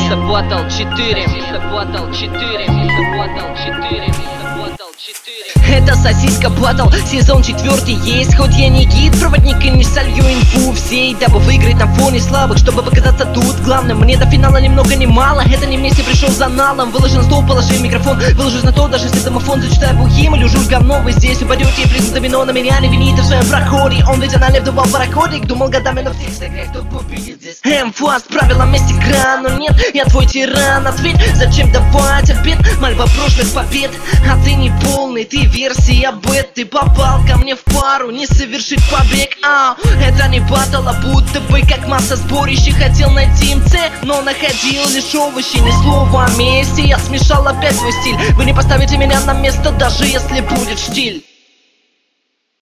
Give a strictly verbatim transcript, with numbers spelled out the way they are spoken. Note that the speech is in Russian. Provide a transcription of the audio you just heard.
Миса Батл четыре, Миса Батл четыре, Миса Батл четыре, Миса Батл четыре. Это сосиска батл, сезон четвертый есть. Хоть я не гид, проводник и не солью инфу всей, дабы выиграть на фоне слабых, чтобы показаться тут главным. Мне до финала ни много ни мало, это не вместе пришел за налом. Выложи на стол, положи микрофон, выложусь на то, даже если домофон. Зачитаю бухим или жуж говно, вы здесь упадете и прыгнут домино. На меня не вините в своем проходе. Он ведь аналив дувал паракодик, думал годами, но всех сыграть, кто победит здесь. М-фаст, правила вместе игра, но нет, я твой тиран. Ответь, зачем давать обед, мальва прошлых побед. А ты не полный, ты версия бет. Ты попал ко мне в пару, не совершить побег. а, Это не батл, а будто бы как масса сборища. Хотел найти МЦ, но находил лишь овощи. Ни слова о месте, я смешал опять свой стиль. Вы не поставите меня на место, даже если будет штиль.